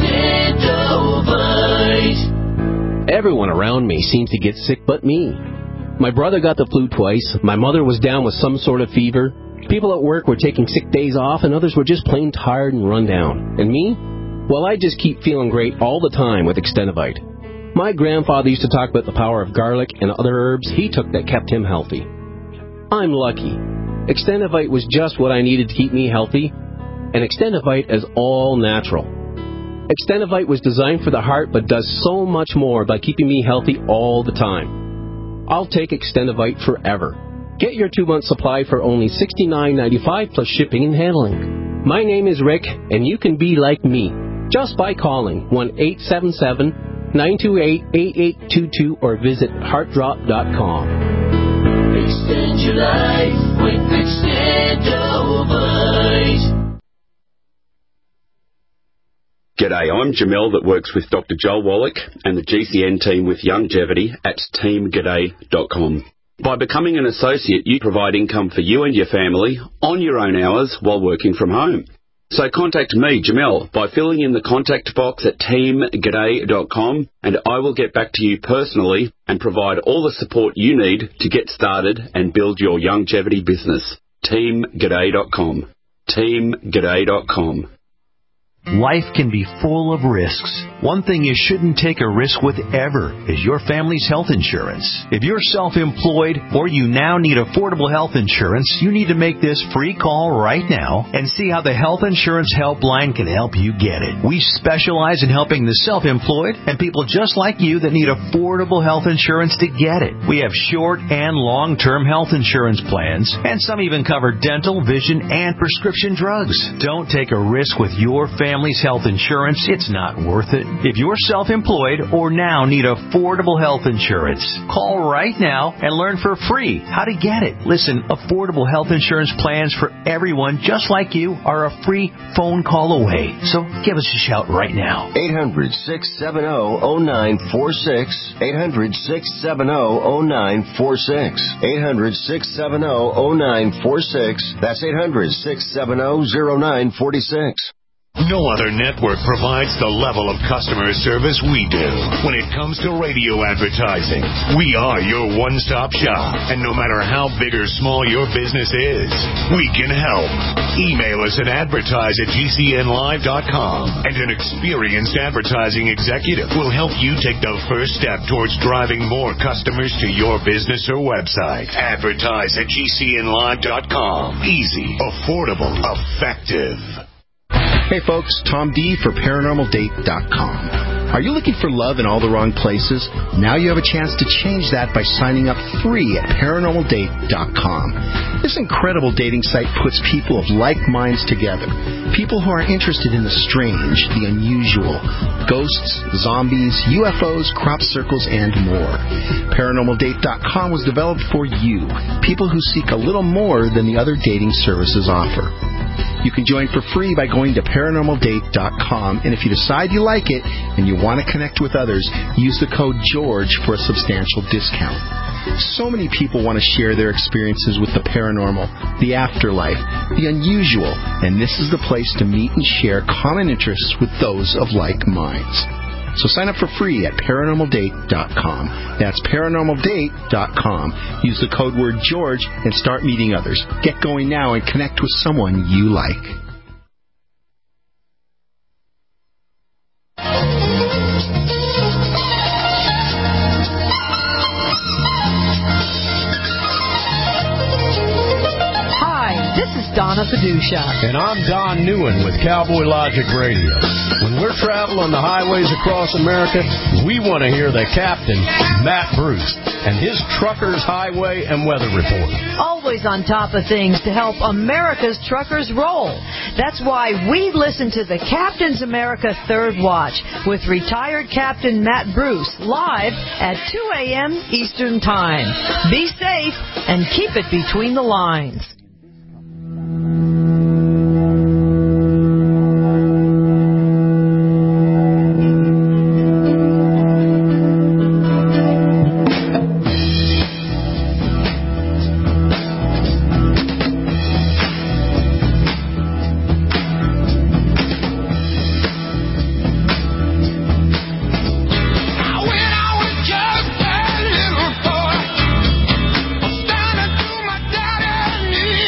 Extendovite. Everyone around me seems to get sick but me. My brother got the flu twice, my mother was down with some sort of fever, people at work were taking sick days off, and others were just plain tired and run down. And me? Well, I just keep feeling great all the time with Extendovite. My grandfather used to talk about the power of garlic and other herbs he took that kept him healthy. I'm lucky. Extendovite was just what I needed to keep me healthy, and Extendovite is all natural. Extendovite was designed for the heart but does so much more by keeping me healthy all the time. I'll take Extendovite forever. Get your two-month supply for only sixty-nine ninety-five plus shipping and handling. My name is Rick, and you can be like me just by calling one eight seven seven, nine two eight, eight eight two two or visit heart drop dot com. Extend your life with Extendovite. G'day, I'm Jamel that works with Doctor Joel Wallach and the G C N team with Longevity at team g'day dot com. By becoming an associate, you provide income for you and your family on your own hours while working from home. So contact me, Jamel, by filling in the contact box at team g'day dot com, and I will get back to you personally and provide all the support you need to get started and build your longevity business. team g'day dot com. team g'day dot com. Life can be full of risks. One thing you shouldn't take a risk with ever is your family's health insurance. If you're self-employed or you now need affordable health insurance, you need to make this free call right now and see how the Health Insurance Helpline can help you get it. We specialize in helping the self-employed and people just like you that need affordable health insurance to get it. We have short and long-term health insurance plans, and some even cover dental, vision, and prescription drugs. Don't take a risk with your family. Family's health insurance, it's not worth it. If you're self-employed or now need affordable health insurance, call right now and learn for free how to get it. Listen, affordable health insurance plans for everyone just like you are a free phone call away. So give us a shout right now. eight hundred, six seven zero, zero nine four six. eight hundred, six seven zero, zero nine four six. eight hundred, six seven zero, zero nine four six. That's eight hundred, six seven zero, zero nine four six. No other network provides the level of customer service we do when it comes to radio advertising. We are your one-stop shop, and no matter how big or small your business is, we can help. Email us at advertise at g c n live dot com, and an experienced advertising executive will help you take the first step towards driving more customers to your business or website. Advertise at g c n live dot com. Easy, affordable, effective. Hey folks, Tom D for paranormal date dot com. Are you looking for love in all the wrong places? Now you have a chance to change that by signing up free at paranormal date dot com. This incredible dating site puts people of like minds together. People who are interested in the strange, the unusual, ghosts, zombies, U F Os, crop circles, and more. paranormal date dot com was developed for you, people who seek a little more than the other dating services offer. You can join for free by going to paranormal date dot com, and if you decide you like it and you want to connect with others, use the code GEORGE for a substantial discount. So many people want to share their experiences with the paranormal, the afterlife, the unusual, and this is the place to meet and share common interests with those of like minds. So sign up for free at paranormal date dot com. That's paranormal date dot com. Use the code word George and start meeting others. Get going now and connect with someone you like. Donna Padusha. And I'm Don Newen with Cowboy Logic Radio. When we're traveling the highways across America, we want to hear the captain, Matt Bruce, and his Truckers Highway and Weather Report. Always on top of things to help America's truckers roll. That's why we listen to the Captain's America Third Watch with retired Captain Matt Bruce live at two a.m. Eastern Time. Be safe and keep it between the lines. Standing to my daddy.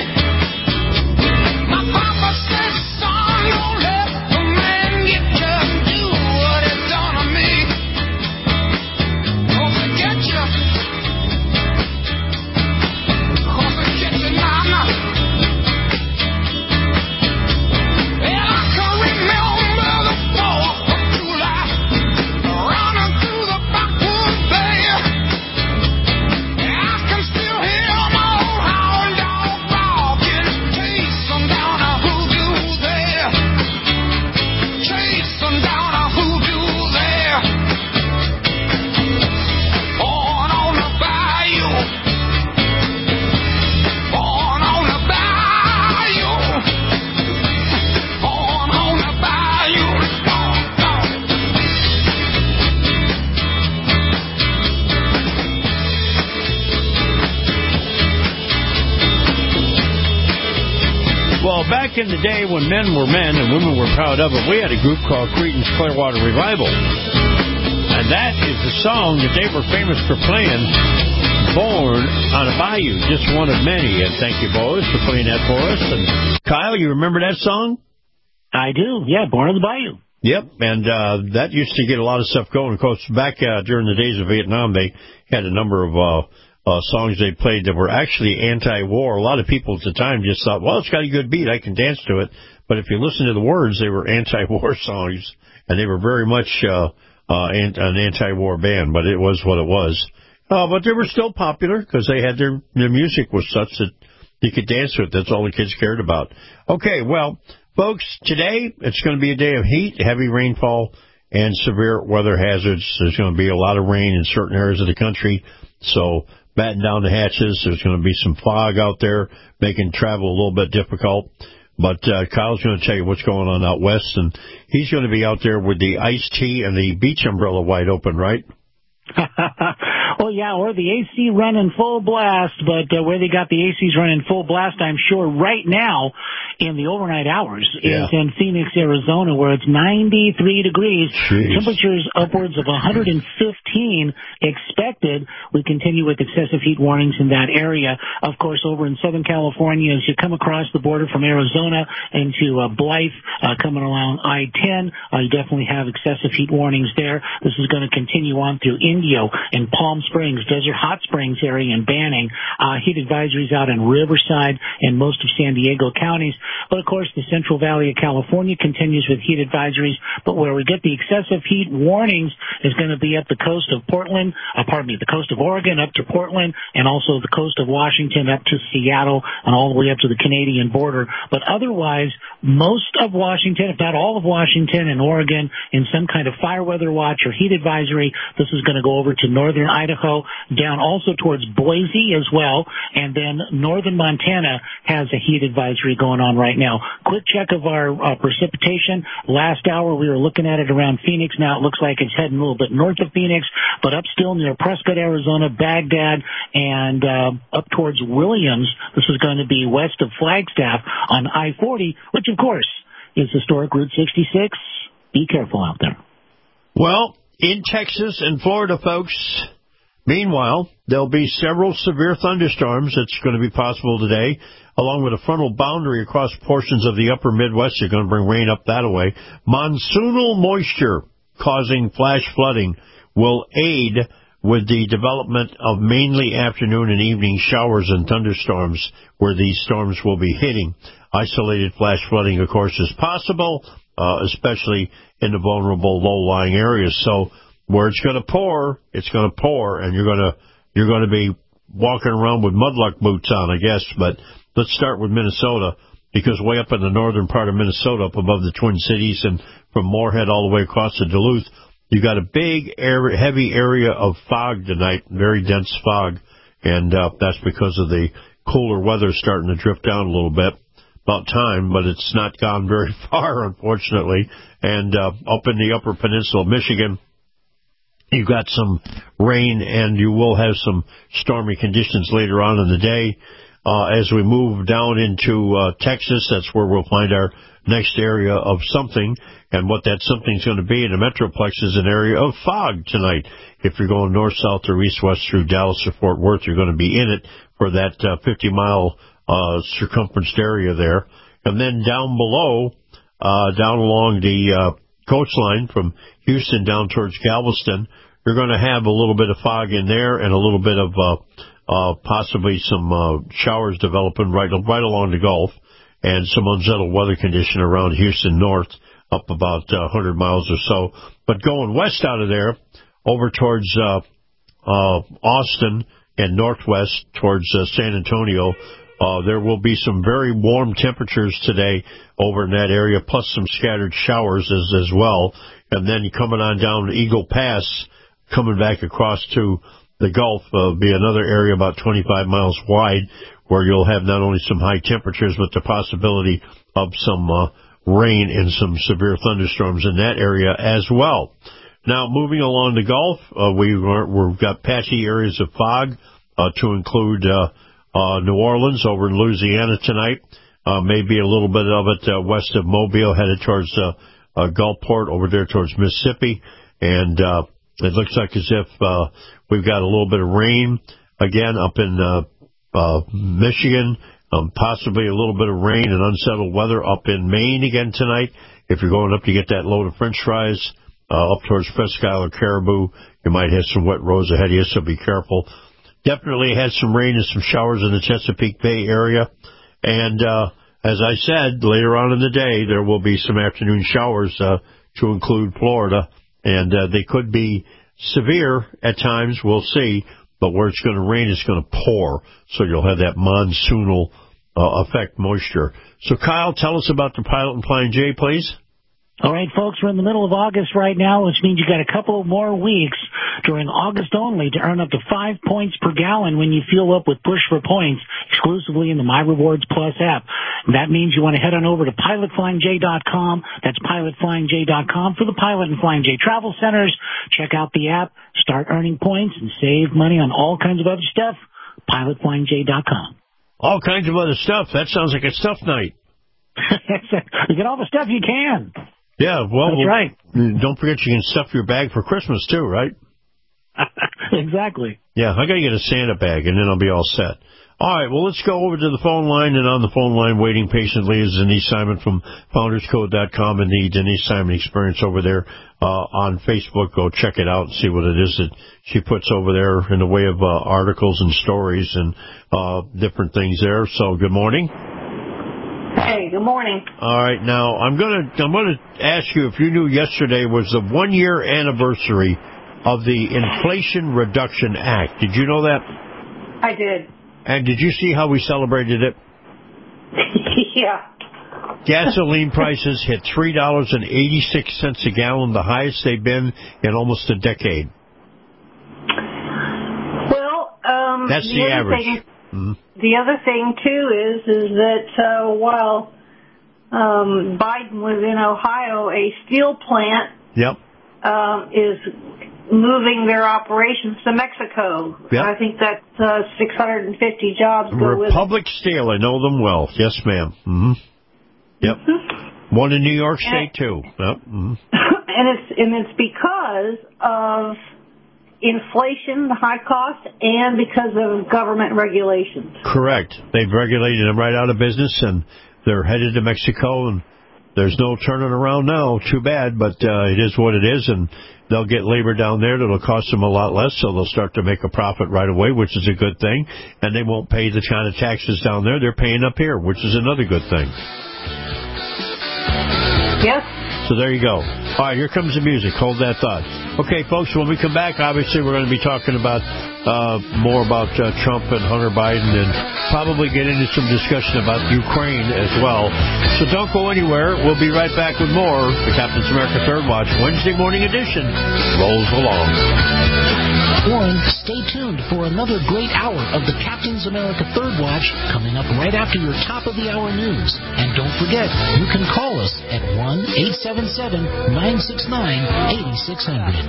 Well, back in the day when men were men and women were proud of it, we had a group called Creedence Clearwater Revival. And that is the song that they were famous for playing, Born on a Bayou, just one of many. And thank you, boys, for playing that for us. And Kyle, you remember that song? I do, yeah, Born on the Bayou. Yep, and uh, that used to get a lot of stuff going. Of course, back uh, during the days of Vietnam, they had a number of uh, uh, songs they played that were actually anti-war. A lot of people at the time just thought, well, it's got a good beat, I can dance to it. But if you listen to the words, they were anti-war songs, and they were very much uh, uh, an anti-war band, but it was what it was. Uh, but they were still popular because they had their, their music was such that you could dance to it. That's all the kids cared about. Okay, well, folks, today it's going to be a day of heat, heavy rainfall, and severe weather hazards. There's going to be a lot of rain in certain areas of the country, so batten down the hatches. There's going to be some fog out there, making travel a little bit difficult. But uh, Kyle's going to tell you what's going on out west, and he's going to be out there with the iced tea and the beach umbrella wide open, right? Well, yeah, or the A C running full blast, but uh, where they got the A Cs running full blast, I'm sure right now in the overnight hours yeah. is in Phoenix, Arizona, where it's ninety-three degrees. Jeez. Temperatures upwards of one hundred fifteen expected. We continue with excessive heat warnings in that area. Of course, over in Southern California, as you come across the border from Arizona into uh, Blythe, uh, coming along I ten, uh, you definitely have excessive heat warnings there. This is going to continue on through Indio and Palm Springs, Desert Hot Springs area, and Banning. Uh, heat advisories out in Riverside and most of San Diego counties. But, of course, the Central Valley of California continues with heat advisories. But where we get the excessive heat warnings is going to be at the coast of Portland, uh, pardon me, the coast of Oregon up to Portland, and also the coast of Washington up to Seattle and all the way up to the Canadian border. But otherwise, most of Washington, if not all of Washington and Oregon, in some kind of fire weather watch or heat advisory. This is going to go over to northern Idaho, down also towards Boise as well, and then northern Montana has a heat advisory going on right now. Quick check of our uh, precipitation. Last hour we were looking at it around Phoenix. Now it looks like it's heading a little bit north of Phoenix, but up still near Prescott, Arizona, Baghdad, and uh, up towards Williams. This is going to be west of Flagstaff on I forty, which of course is historic Route sixty-six. Be careful out there. Well, in Texas and Florida, folks, meanwhile, there'll be several severe thunderstorms that's going to be possible today, along with a frontal boundary across portions of the upper Midwest. They're going to bring rain up that way. Monsoonal moisture causing flash flooding will aid with the development of mainly afternoon and evening showers and thunderstorms where these storms will be hitting. Isolated flash flooding, of course, is possible, uh, especially in the vulnerable low-lying areas. So where it's going to pour, it's going to pour, and you're going to you're going to be walking around with mudlark boots on, I guess. But let's start with Minnesota, because way up in the northern part of Minnesota, up above the Twin Cities and from Moorhead all the way across to Duluth, you got a big, area, heavy area of fog tonight, very dense fog, and uh, that's because of the cooler weather starting to drift down a little bit. About time, but it's not gone very far, unfortunately. And uh, up in the Upper Peninsula of Michigan, you've got some rain, and you will have some stormy conditions later on in the day. Uh, as we move down into uh, Texas, that's where we'll find our next area of something, and what that something's going to be in the Metroplex is an area of fog tonight. If you're going north, south, or east-west through Dallas or Fort Worth, you're going to be in it for that uh, fifty-mile uh, circumferenced area there. And then down below, uh, down along the uh, coastline from Houston down towards Galveston, you're going to have a little bit of fog in there and a little bit of uh, uh, possibly some uh, showers developing right, right along the Gulf, and some unsettled weather condition around Houston north, up about uh, one hundred miles or so. But going west out of there, over towards uh, uh, Austin and northwest towards uh, San Antonio, uh, there will be some very warm temperatures today over in that area, plus some scattered showers as, as well. And then coming on down to Eagle Pass, coming back across to the Gulf, uh, be another area about twenty-five miles wide, where you'll have not only some high temperatures, but the possibility of some uh, rain and some severe thunderstorms in that area as well. Now, moving along the Gulf, uh, we are, we've got patchy areas of fog uh, to include uh, uh, New Orleans over in Louisiana tonight. Uh, maybe a little bit of it uh, west of Mobile, headed towards uh, uh, Gulfport, over there towards Mississippi. And uh, it looks like as if uh, we've got a little bit of rain again up in uh, uh, Michigan, um, possibly a little bit of rain and unsettled weather up in Maine again tonight. If you're going up to get that load of French fries uh, up towards Presque Isle or Caribou, you might have some wet roads ahead of you, so be careful. Definitely had some rain and some showers in the Chesapeake Bay area. And uh, as I said, later on in the day, there will be some afternoon showers uh, to include Florida. And uh, they could be severe at times, we'll see. But where it's going to rain, it's going to pour. So you'll have that monsoonal uh, effect moisture. So, Kyle, tell us about the Pilot and Flying J, please. All right, folks, we're in the middle of August right now, which means you got a couple of more weeks during August only to earn up to five points per gallon when you fuel up with Push for Points exclusively in the My Rewards Plus app. And that means you want to head on over to pilot flying j dot com. That's pilot flying j dot com for the Pilot and Flying J travel centers. Check out the app, start earning points, and save money on all kinds of other stuff. pilot flying j dot com. All kinds of other stuff. That sounds like a stuff night. You get all the stuff you can. Yeah, well, that's right. Don't forget you can stuff your bag for Christmas, too, right? Exactly. Yeah, I got to get a Santa bag, and then I'll be all set. All right, well, let's go over to the phone line, and on the phone line, waiting patiently, is Denise Simon from founders code dot com and the Denise Simon Experience over there uh, on Facebook. Go check it out and see what it is that she puts over there in the way of uh, articles and stories and uh, different things there. So, good morning. Hey, good morning. All right, now I'm gonna I'm gonna ask you if you knew yesterday was the one year anniversary of the Inflation Reduction Act. Did you know that? I did. And did you see how we celebrated it? Yeah. Gasoline prices hit three dollars and eighty six cents a gallon, the highest they've been in almost a decade. Well, um, that's the, the average. Thing, mm-hmm. The other thing, too, is is that uh, while um, Biden was in Ohio, a steel plant yep. um, is moving their operations to Mexico. Yep. I think that uh, six hundred fifty jobs go with Republic Steel, I know them well. Yes, ma'am. Mm-hmm. Yep. Mm-hmm. One in New York State, and, too. Yep. Mm-hmm. And it's and it's because of inflation, the high cost, and because of government regulations. Correct. They've regulated them right out of business, and they're headed to Mexico, and there's no turning around now. Too bad, but uh, it is what it is, and they'll get labor down there that'll cost them a lot less, so they'll start to make a profit right away, which is a good thing, and they won't pay the kind of taxes down there they're paying up here, which is another good thing. Yes. So there you go. All right, here comes the music. Hold that thought. Okay, folks, when we come back, obviously we're going to be talking about uh, more about uh, Trump and Hunter Biden and probably get into some discussion about Ukraine as well. So don't go anywhere. We'll be right back with more. The Captain's America Third Watch Wednesday morning edition rolls along. Warren, stay tuned for another great hour of the Captain's America Third Watch coming up right after your top of the hour news. And don't forget, you can call us at one eight seven seven, nine six nine, eight six zero zero.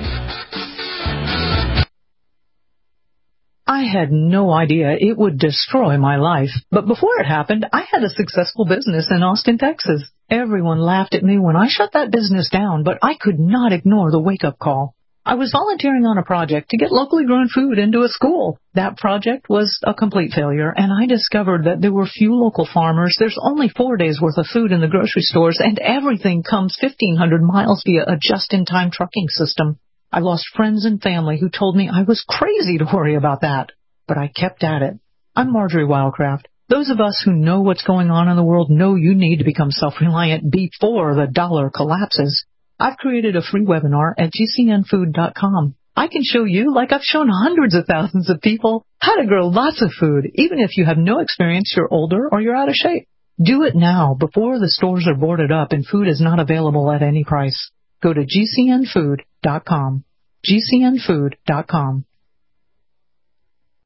I had no idea it would destroy my life. But before it happened, I had a successful business in Austin, Texas. Everyone laughed at me when I shut that business down, but I could not ignore the wake-up call. I was volunteering on a project to get locally grown food into a school. That project was a complete failure, and I discovered that there were few local farmers. There's only four days' worth of food in the grocery stores, and everything comes fifteen hundred miles via a just-in-time trucking system. I lost friends and family who told me I was crazy to worry about that. But I kept at it. I'm Marjorie Wildcraft. Those of us who know what's going on in the world know you need to become self-reliant before the dollar collapses. I've created a free webinar at G C N food dot com. I can show you, like I've shown hundreds of thousands of people, how to grow lots of food, even if you have no experience, you're older, or you're out of shape. Do it now, before the stores are boarded up and food is not available at any price. Go to G C N food dot com. G C N food dot com.